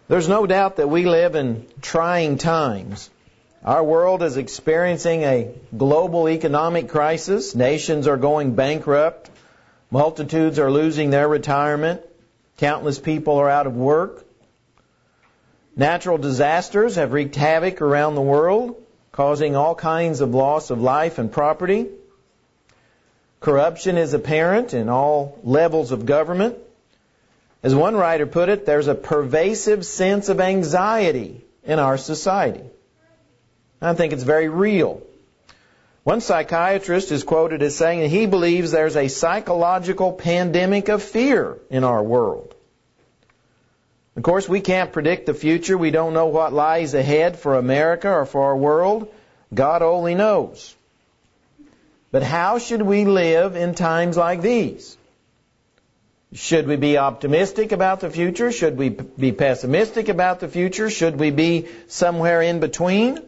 There's no doubt that we live in trying times. Our world is experiencing a global economic crisis. Nations are going bankrupt. Multitudes are losing their retirement. Countless people are out of work. Natural disasters have wreaked havoc around the world, causing all kinds of loss of life and property. Corruption is apparent in all levels of government. As one writer put it, there's a pervasive sense of anxiety in our society. I think it's very real. One psychiatrist is quoted as saying that he believes there's a psychological pandemic of fear in our world. Of course, we can't predict the future. We don't know what lies ahead for America or for our world. God only knows. But how should we live in times like these? Should we be optimistic about the future? Should we be pessimistic about the future? Should we be somewhere in between?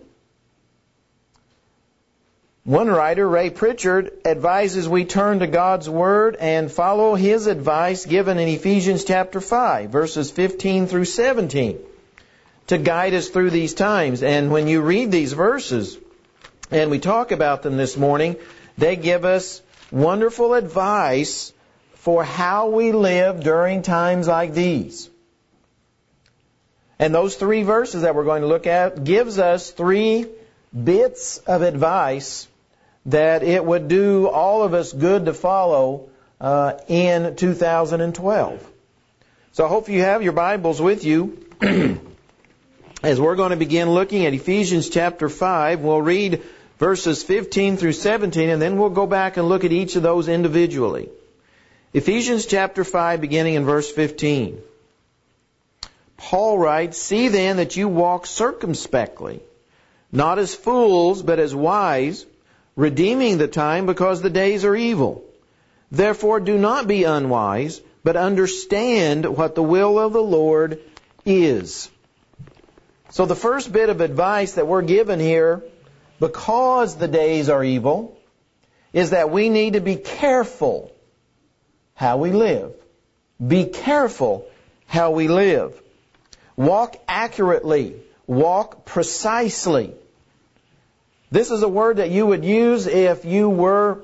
One writer, Ray Pritchard, advises we turn to God's Word and follow his advice given in Ephesians chapter 5, verses 15 through 17, to guide us through these times. And when you read these verses, and we talk about them this morning, they give us wonderful advice for how we live during times like these. And those three verses that we're going to look at gives us three bits of advice that it would do all of us good to follow in 2012. So I hope you have your Bibles with you as we're going to begin looking at Ephesians chapter 5. We'll read verses 15 through 17, and then we'll go back and look at each of those individually. Ephesians chapter 5, beginning in verse 15. Paul writes, "See then that you walk circumspectly, not as fools, but as wise, redeeming the time, because the days are evil. Therefore do not be unwise, but understand what the will of the Lord is." So the first bit of advice that we're given here, because the days are evil, is that we need to be careful how we live. Be careful how we live. Walk accurately. Walk precisely. This is a word that you would use if you were,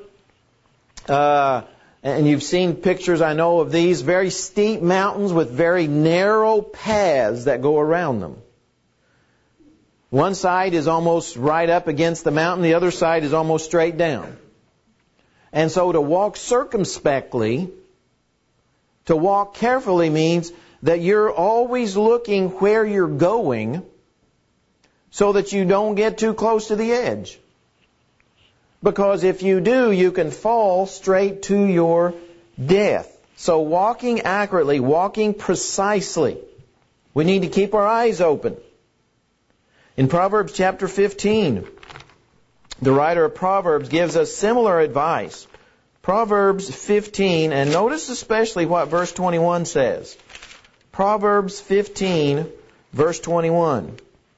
and you've seen pictures, I know, of these very steep mountains with very narrow paths that go around them. One side is almost right up against the mountain, the other side is almost straight down. And so to walk circumspectly, to walk carefully, means that you're always looking where you're going so that you don't get too close to the edge. Because if you do, you can fall straight to your death. So walking accurately, walking precisely, we need to keep our eyes open. In Proverbs chapter 15, the writer of Proverbs gives us similar advice. Proverbs 15, and notice especially what verse 21 says. Proverbs 15, verse 21.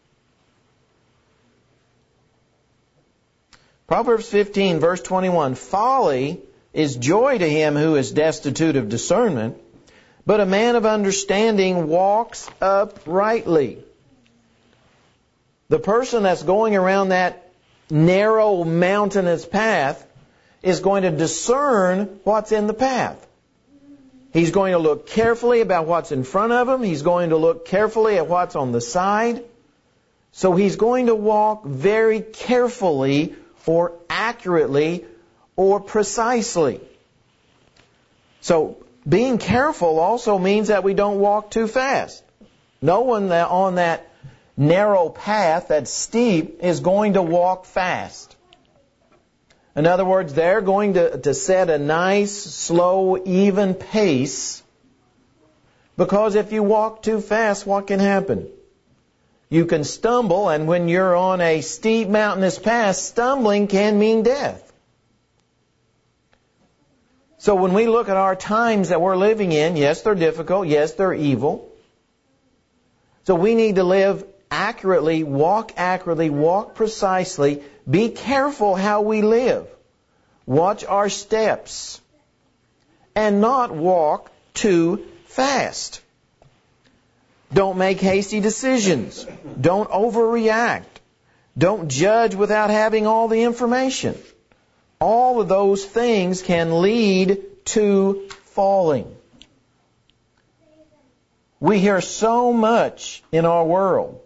Proverbs 15, verse 21. "Folly is joy to him who is destitute of discernment, but a man of understanding walks uprightly." The person that's going around that narrow mountainous path is going to discern what's in the path. He's going to look carefully about what's in front of him. He's going to look carefully at what's on the side. So he's going to walk very carefully or accurately or precisely. So being careful also means that we don't walk too fast. No one on that narrow path that's steep is going to walk fast. In other words, they're going to set a nice, slow, even pace, because if you walk too fast, what can happen? You can stumble, and when you're on a steep mountainous path, stumbling can mean death. So when we look at our times that we're living in, yes, they're difficult, yes, they're evil. So we need to live accurately, walk precisely, be careful how we live. Watch our steps and not walk too fast. Don't make hasty decisions. Don't overreact. Don't judge without having all the information. All of those things can lead to falling. We hear so much in our world.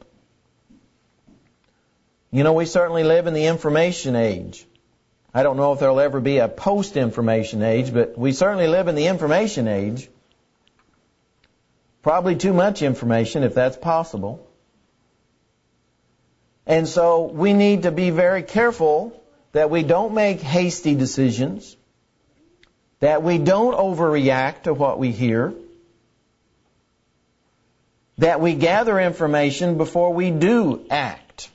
You know, we certainly live in the information age. I don't know if there'll ever be a post-information age, but we certainly live in the information age. Probably too much information, if that's possible. And so we need to be very careful that we don't make hasty decisions, that we don't overreact to what we hear, that we gather information before we do act.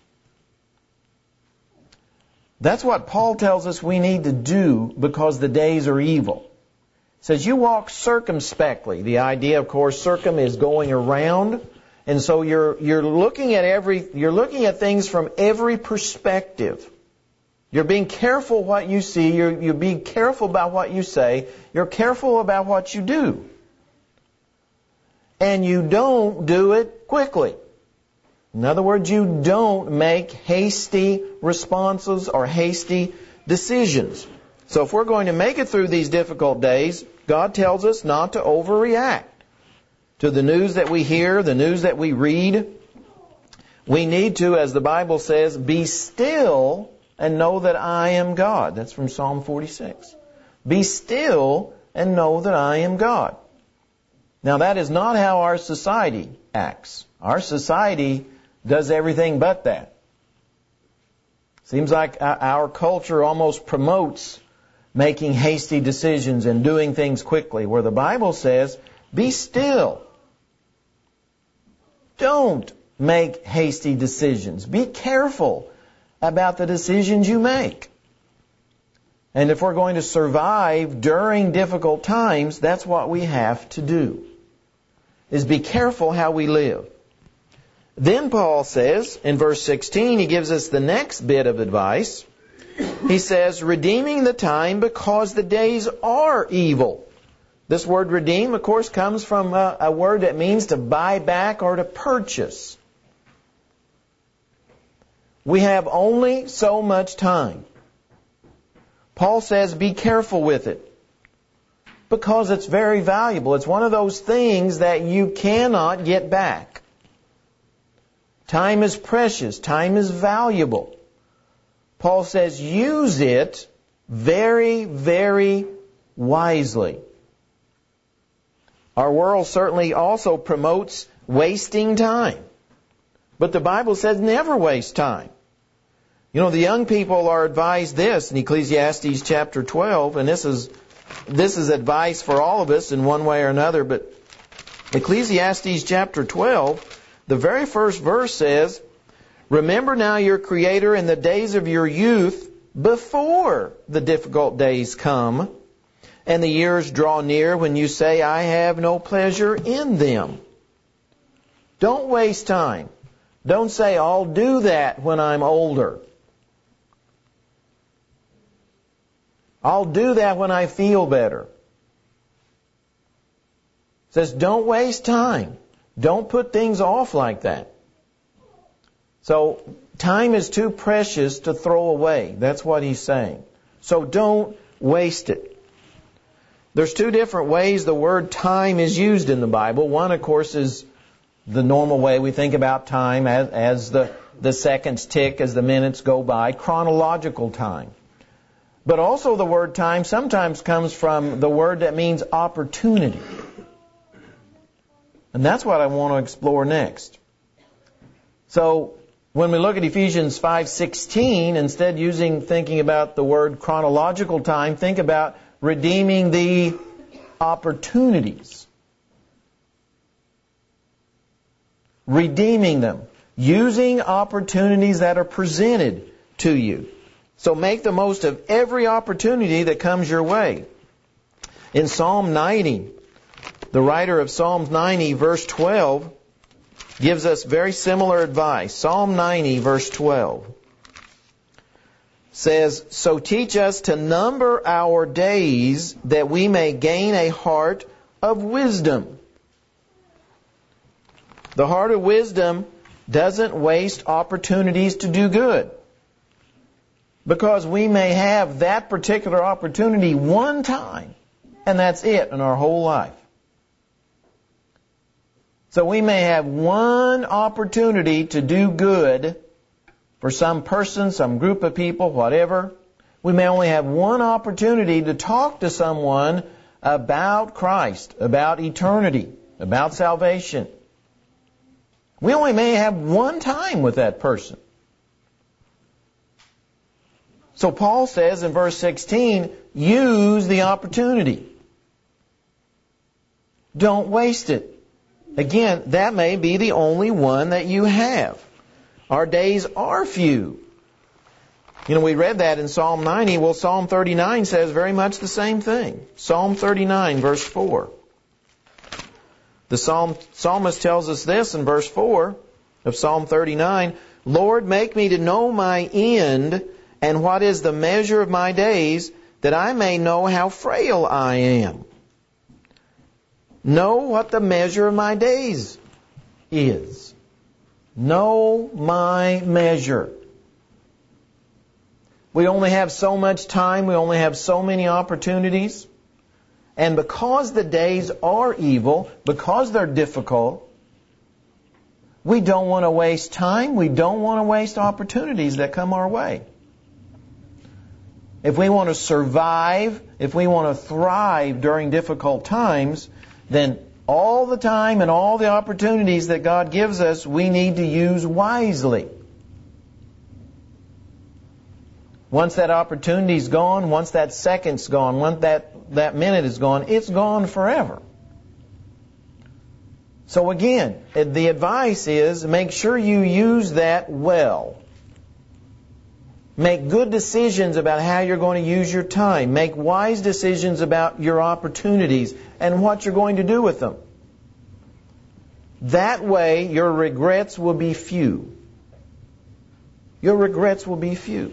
That's what Paul tells us we need to do because the days are evil. He says you walk circumspectly. The idea, of course, circum is going around, and so you're looking at things from every perspective. You're being careful what you see. You're being careful about what you say. You're careful about what you do. And you don't do it quickly. In other words, you don't make hasty responses or hasty decisions. So if we're going to make it through these difficult days, God tells us not to overreact to the news that we hear, the news that we read. We need to, as the Bible says, be still and know that I am God. That's from Psalm 46. Be still and know that I am God. Now that is not how our society acts. Our society does everything but that. Seems like our culture almost promotes making hasty decisions and doing things quickly, where the Bible says, be still. Don't make hasty decisions. Be careful about the decisions you make. And if we're going to survive during difficult times, that's what we have to do, is be careful how we live. Then Paul says, in verse 16, he gives us the next bit of advice. He says, redeeming the time because the days are evil. This word redeem, of course, comes from a word that means to buy back or to purchase. We have only so much time. Paul says, be careful with it, because it's very valuable. It's one of those things that you cannot get back. Time is precious. Time is valuable. Paul says, use it very, very wisely. Our world certainly also promotes wasting time. But the Bible says never waste time. You know, the young people are advised this in Ecclesiastes chapter 12, and this is advice for all of us in one way or another, but Ecclesiastes chapter 12, the very first verse says, remember now your Creator in the days of your youth, before the difficult days come, and the years draw near when you say, I have no pleasure in them. Don't waste time. Don't say, I'll do that when I'm older. I'll do that when I feel better. It says, don't waste time. Don't put things off like that. So, time is too precious to throw away. That's what he's saying. So don't waste it. There's two different ways the word time is used in the Bible. One, of course, is the normal way we think about time as the seconds tick, as the minutes go by, chronological time. But also the word time sometimes comes from the word that means opportunity. And that's what I want to explore next. So, when we look at Ephesians 5:16, instead thinking about the word chronological time, think about redeeming the opportunities. Redeeming them. Using opportunities that are presented to you. So make the most of every opportunity that comes your way. In Psalm 90, the writer of Psalm 90, verse 12, gives us very similar advice. Psalm 90, verse 12 says, so teach us to number our days that we may gain a heart of wisdom. The heart of wisdom doesn't waste opportunities to do good, because we may have that particular opportunity one time, and that's it in our whole life. So we may have one opportunity to do good for some person, some group of people, whatever. We may only have one opportunity to talk to someone about Christ, about eternity, about salvation. We only may have one time with that person. So Paul says in verse 16, use the opportunity. Don't waste it. Again, that may be the only one that you have. Our days are few. We read that in Psalm 90. Well, Psalm 39 says very much the same thing. Psalm 39, verse 4. The psalmist tells us this in verse 4 of Psalm 39. Lord, make me to know my end, and what is the measure of my days, that I may know how frail I am. Know what the measure of my days is. Know my measure. We only have so much time. We only have so many opportunities. And because the days are evil, because they're difficult, we don't want to waste time. We don't want to waste opportunities that come our way. If we want to survive, if we want to thrive during difficult times, then all the time and all the opportunities that God gives us, we need to use wisely. Once that opportunity's gone, once that second's gone, once that minute is gone, it's gone forever. So again, the advice is make sure you use that well. Make good decisions about how you're going to use your time. Make wise decisions about your opportunities and what you're going to do with them. That way, your regrets will be few. Your regrets will be few.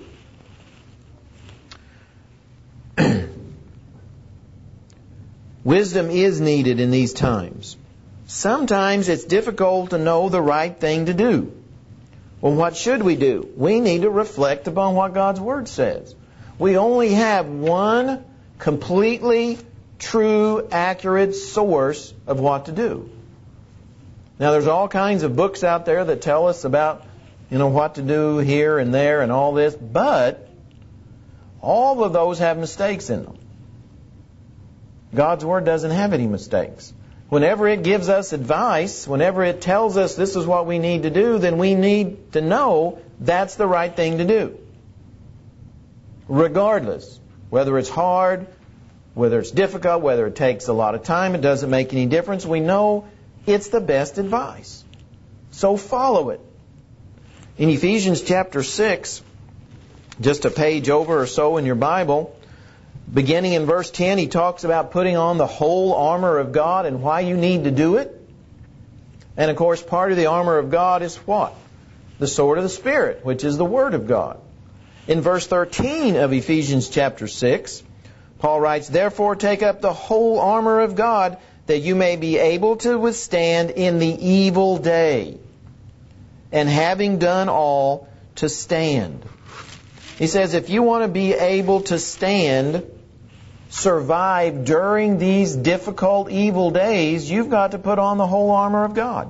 Wisdom is needed in these times. Sometimes it's difficult to know the right thing to do. Well, what should we do? We need to reflect upon what God's Word says. We only have one completely true, accurate source of what to do. Now, there's all kinds of books out there that tell us about, what to do here and there and all this, but all of those have mistakes in them. God's Word doesn't have any mistakes. Whenever it gives us advice, whenever it tells us this is what we need to do, then we need to know that's the right thing to do. Regardless, whether it's hard, whether it's difficult, whether it takes a lot of time, it doesn't make any difference. We know it's the best advice. So follow it. In Ephesians chapter 6, just a page over or so in your Bible, beginning in verse 10, he talks about putting on the whole armor of God and why you need to do it. And of course, part of the armor of God is what? The sword of the Spirit, which is the Word of God. In verse 13 of Ephesians chapter 6, Paul writes, therefore take up the whole armor of God, that you may be able to withstand in the evil day, and having done all, to stand. He says if you want to be able to stand, survive during these difficult, evil days, you've got to put on the whole armor of God.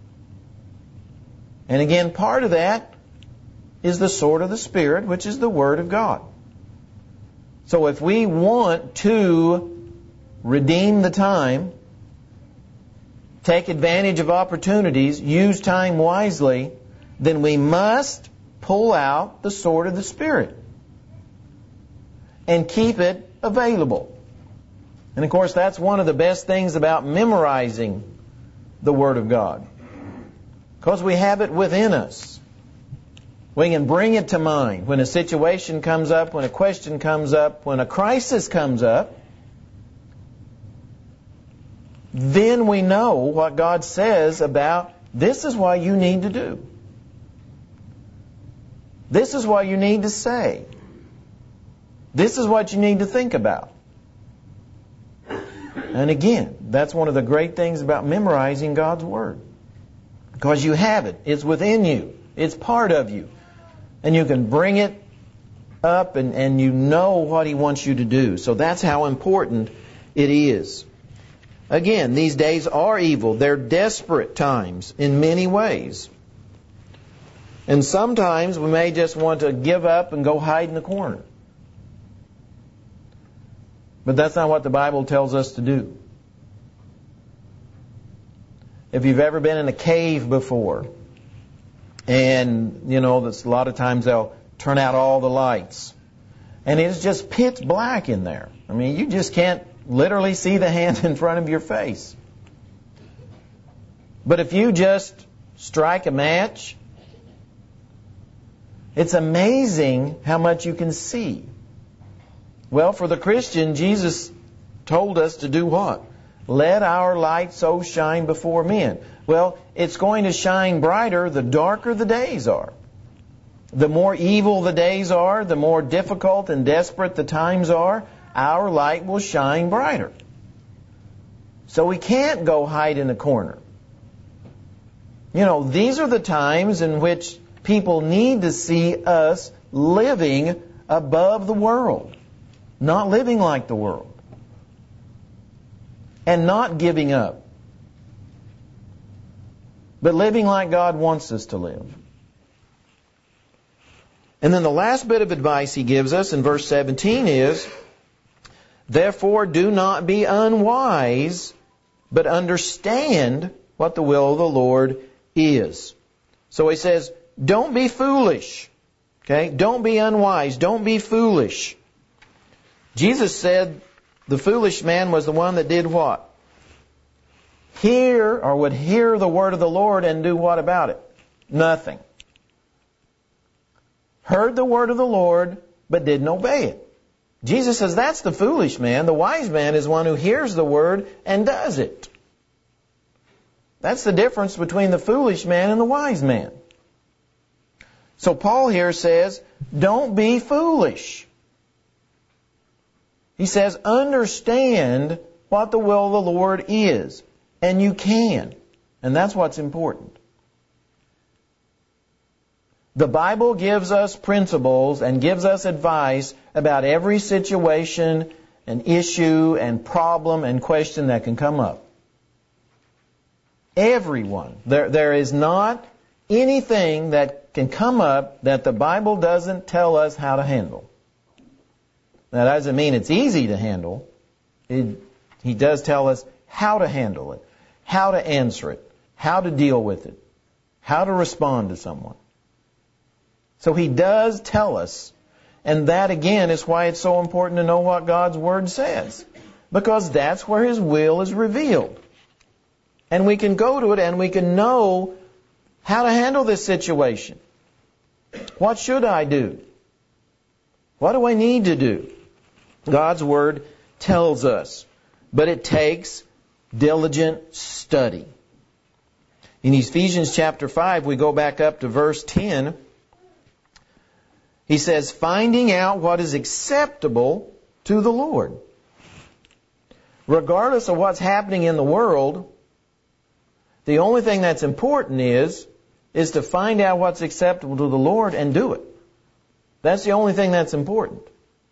And again, part of that is the sword of the Spirit, which is the Word of God. So if we want to redeem the time, take advantage of opportunities, use time wisely, then we must pull out the sword of the Spirit and keep it available. And of course, that's one of the best things about memorizing the Word of God, because we have it within us. We can bring it to mind when a situation comes up, when a question comes up, when a crisis comes up. Then we know what God says about this is what you need to do. This is what you need to say. This is what you need to think about. And again, that's one of the great things about memorizing God's Word. Because you have it. It's within you. It's part of you. And you can bring it up and you know what He wants you to do. So that's how important it is. Again, these days are evil. They're desperate times in many ways. And sometimes we may just want to give up and go hide in the corner. But that's not what the Bible tells us to do. If you've ever been in a cave before, and, that's a lot of times they'll turn out all the lights, and it's just pitch black in there. I mean, you just can't literally see the hand in front of your face. But if you just strike a match, it's amazing how much you can see. Well, for the Christian, Jesus told us to do what? Let our light so shine before men. Well, it's going to shine brighter the darker the days are. The more evil the days are, the more difficult and desperate the times are, our light will shine brighter. So we can't go hide in a corner. These are the times in which people need to see us living above the world, not living like the world, and not giving up, but living like God wants us to live. And then the last bit of advice He gives us in verse 17 is, therefore do not be unwise, but understand what the will of the Lord is. So He says, don't be foolish. Okay? Don't be unwise. Don't be foolish. Jesus said the foolish man was the one that did what? Would hear the word of the Lord and do what about it? Nothing. Heard the word of the Lord, but didn't obey it. Jesus says that's the foolish man. The wise man is one who hears the word and does it. That's the difference between the foolish man and the wise man. So Paul here says, don't be foolish. He says, understand what the will of the Lord is. And you can. And that's what's important. The Bible gives us principles and gives us advice about every situation and issue and problem and question that can come up. Everyone. There is not anything that can come up that the Bible doesn't tell us how to handle. Now, that doesn't mean it's easy to handle. He does tell us how to handle it, how to answer it, how to deal with it, how to respond to someone. So He does tell us, and that again is why it's so important to know what God's Word says, because that's where His will is revealed. And we can go to it and we can know how to handle this situation. What should I do? What do I need to do? God's Word tells us, but it takes diligent study. In Ephesians chapter 5, we go back up to verse 10. He says, finding out what is acceptable to the Lord. Regardless of what's happening in the world, the only thing that's important is to find out what's acceptable to the Lord and do it. That's the only thing that's important.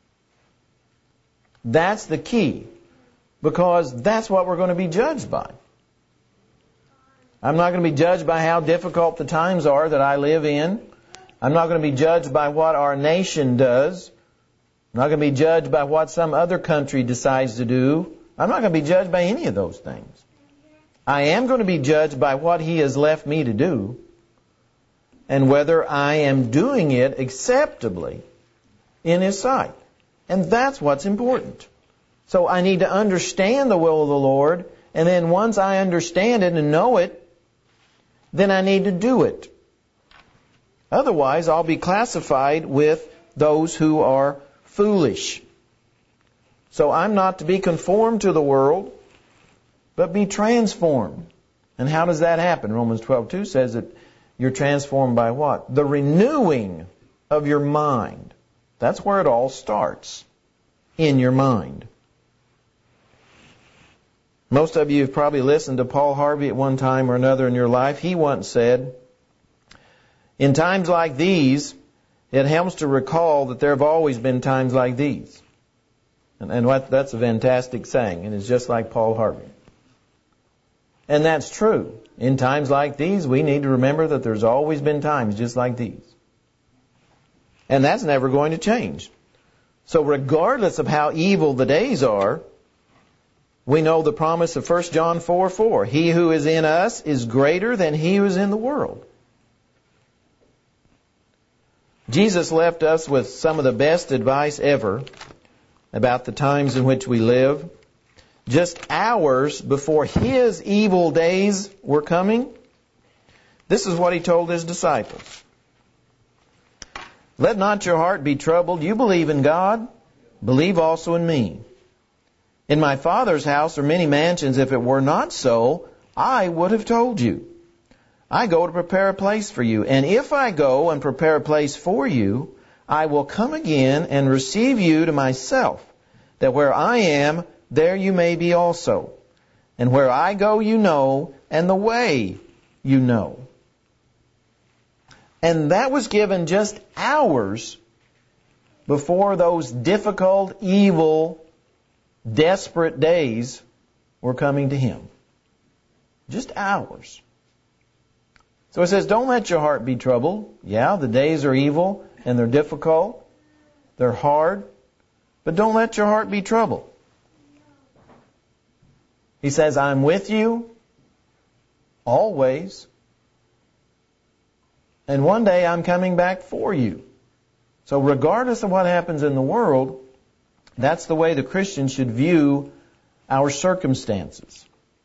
That's the key, because that's what we're going to be judged by. I'm not going to be judged by how difficult the times are that I live in. I'm not going to be judged by what our nation does. I'm not going to be judged by what some other country decides to do. I'm not going to be judged by any of those things. I am going to be judged by what He has left me to do and whether I am doing it acceptably in His sight. And that's what's important. So I need to understand the will of the Lord, and then once I understand it and know it, then I need to do it. Otherwise, I'll be classified with those who are foolish. So I'm not to be conformed to the world, but be transformed. And how does that happen? Romans 12:2 says that you're transformed by what? The renewing of your mind. That's where it all starts. In your mind. Most of you have probably listened to Paul Harvey at one time or another in your life. He once said, in times like these, it helps to recall that there have always been times like these. And that's a fantastic saying, and it's just like Paul Harvey. And that's true. In times like these, we need to remember that there's always been times just like these. And that's never going to change. So regardless of how evil the days are, we know the promise of 1 John 4:4. He who is in us is greater than he who is in the world. Jesus left us with some of the best advice ever about the times in which we live. Just hours before His evil days were coming, this is what He told His disciples. Let not your heart be troubled. You believe in God, believe also in me. In my Father's house are many mansions. If it were not so, I would have told you. I go to prepare a place for you. And if I go and prepare a place for you, I will come again and receive you to myself, that where I am, there you may be also. And where I go you know, and the way you know. And that was given just hours before those difficult, evil, desperate days were coming to Him. Just hours. So it says, don't let your heart be troubled. Yeah, the days are evil and they're difficult. They're hard. But don't let your heart be troubled. He says, I'm with you always. And one day I'm coming back for you. So regardless of what happens in the world, that's the way the Christian should view our circumstances.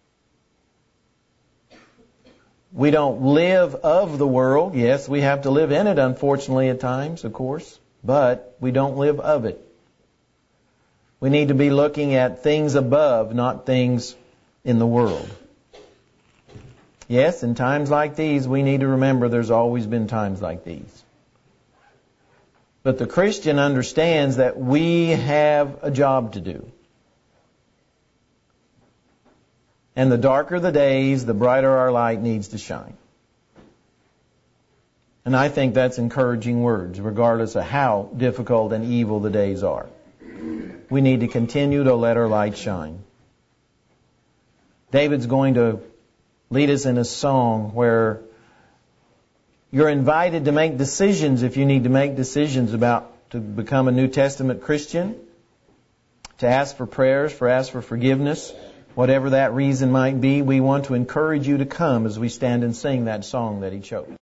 We don't live of the world. Yes, we have to live in it, unfortunately, at times, of course. But we don't live of it. We need to be looking at things above, not things in the world. Yes, in times like these, we need to remember there's always been times like these. But the Christian understands that we have a job to do. And the darker the days, the brighter our light needs to shine. And I think that's encouraging words, regardless of how difficult and evil the days are. We need to continue to let our light shine. David's going to lead us in a song where you're invited to make decisions if you need to make decisions about to become a New Testament Christian, to ask for prayers, ask for forgiveness. Whatever that reason might be, we want to encourage you to come as we stand and sing that song that he chose.